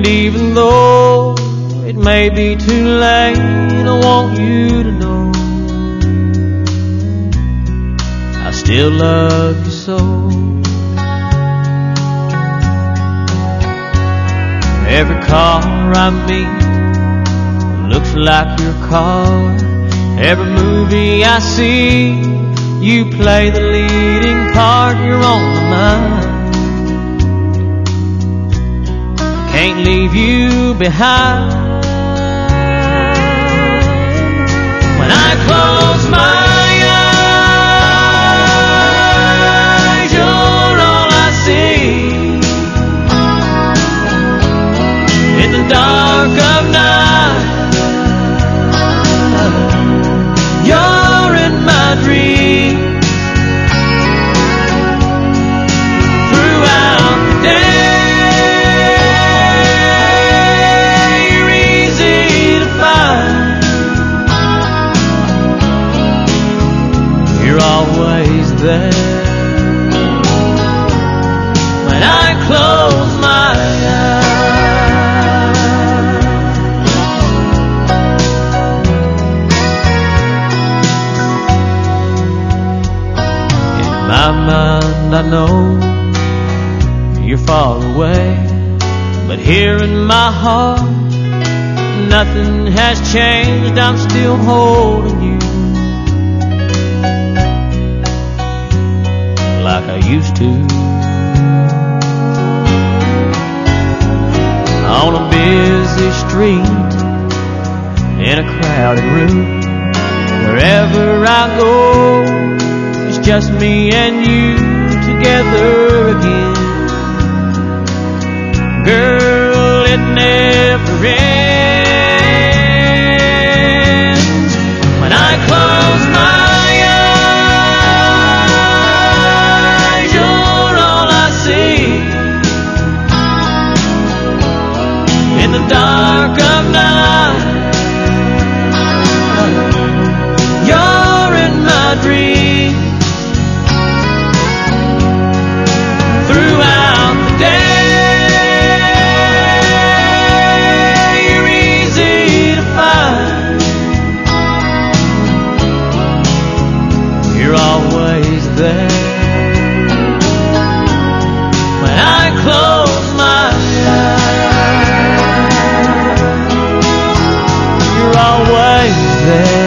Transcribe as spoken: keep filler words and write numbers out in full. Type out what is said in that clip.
And even though it may be too late, I want you to know I still love you so. Every car I meet looks like your car. Every movie I see, you play the leading part. You're on my mind. Can't leave you behind. When I close my eyes, you're all I see. In the dark of night, you're in my dreams. Throughout the day, you're easy to find. You're always there. When I close my my mind, I know you're far away, but here in my heart, nothing has changed. I'm still holding you like I used to. On a busy street, in a crowded room, wherever I go, just me and you together again. Girl, it never ends. When I close my eyes, you're all I see. In the dark of night, you're in my dreams. Throughout the day, you're easy to find. You're always there. When I close my eyes, you're always there.